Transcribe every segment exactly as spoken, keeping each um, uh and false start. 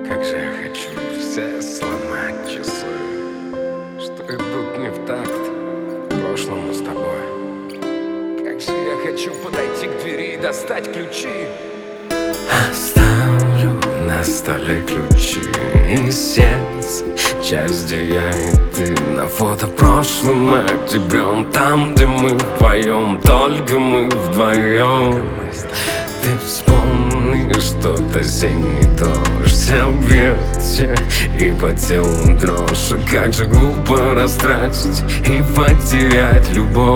Как же я хочу все сломать часы, что идут не в такт прошлому с тобой. Как же я хочу подойти к двери и достать ключи. Оставлю на столе ключи и сердце, часть, где я и ты. На фото прошлым октябрем, там, где мы вдвоем, только мы вдвоем. Ты вспомни, что осенний дождь объятия и по телу дрожь. Как же глупо растратить и потерять любовь.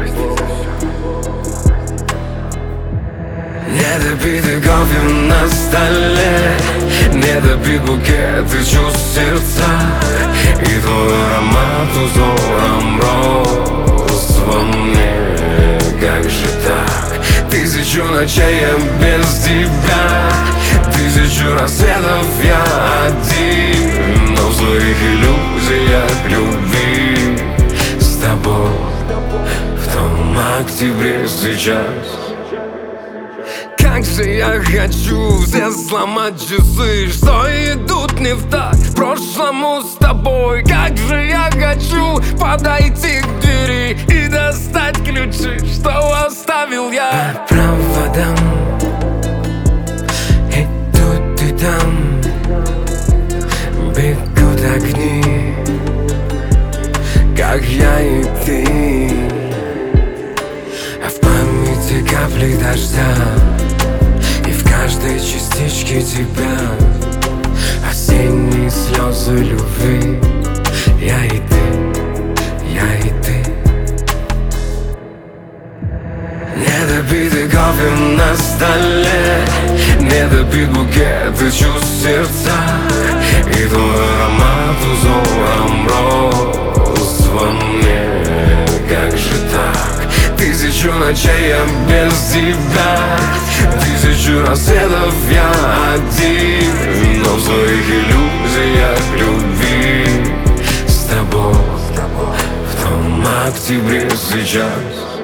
Недопитый кофе на столе, недопит букет и чувств в сердцах, и твой аромат узором роз во мне. Как же так? Тысячу ночей я без тебя, тысячу рассветов я один, но в своих иллюзиях любви с тобой в том октябре сейчас. Как же я хочу все сломать часы, что идут не в такт прошлому с тобой. Как же я хочу подойти к двери и достать ключи, что оставил я. По проводам и тут и там бегут огни, как я и ты. А в памяти капли дождя, и в каждой частичке тебя осенние слезы любви. Я и ты, я и ты. Недопитый кофе на столе, недопит букет и чувств в сердцах, и твой аромат узором роз во мне. Как же так? Тысячу ночей я без тебя, тысячу рассветов я один, но в своих иллюзиях любви с тобой в том октябре сейчас.